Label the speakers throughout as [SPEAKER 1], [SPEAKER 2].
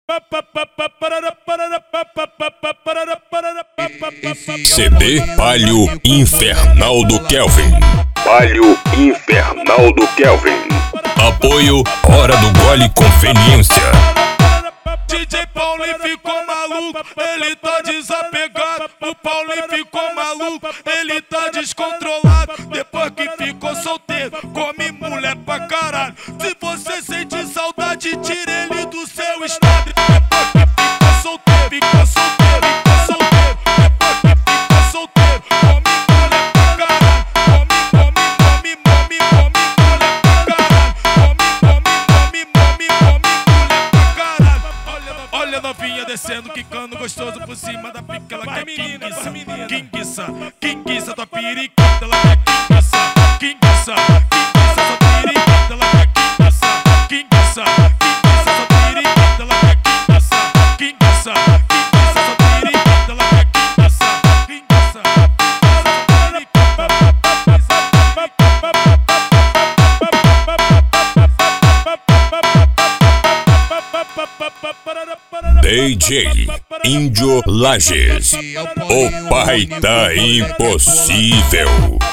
[SPEAKER 1] CD Palio Infernal do Kelvin. Palio Infernal do Kelvin. Apoio Hora do Gole Conveniência.
[SPEAKER 2] DJ Paulinho ficou maluco, ele tá desapegado. O Paulinho ficou maluco, ele tá descontrolado. Depois que ficou solteiro, come mulher pra caralho. Se você sente saudade, tira ele do seu estado. Depois que ficou solteiro, ficou solteiro, ficou solteiro. Depois que ficou solteiro, come mulher pra caralho. Come mulher pra caralho. Come mulher pra caralho. Olha a novinha descendo, quicando gostoso por cima da pica. Ela quer quinguiça, quinguiça tua periquita. Ela quer quinguiça, quinguiça tua periquita. Ela quer quinguiça, quinguiça tua periquita. Ela quer quinguiça, quinguiça tua periquita. Ela quer quinguiça, quinguiça
[SPEAKER 1] DJ Índio Lages, o pai tá impossível.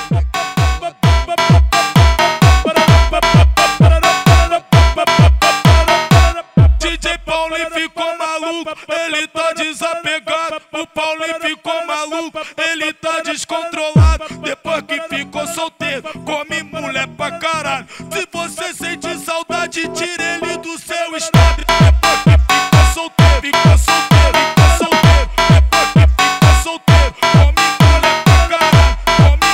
[SPEAKER 2] DJ Paulinho ficou maluco, ele tá desapegado. O Paulinho ficou maluco, ele tá descontrolado. Depois que ficou solteiro, come mulher pra caralho. Se você sente saudade, tira ele do seu estado. Depois que ficou solteiro, ficou solteiro, ficou solteiro. Depois que ficou solteiro, come mulher pra caralho. Come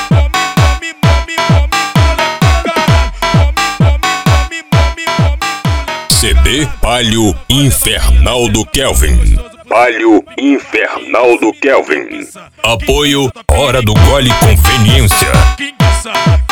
[SPEAKER 2] mulher pra caralho.
[SPEAKER 1] CD Palio Infernal do Kelvin. Palio Infernal do Kelvin. Apoio Hora do Gole Conveniência.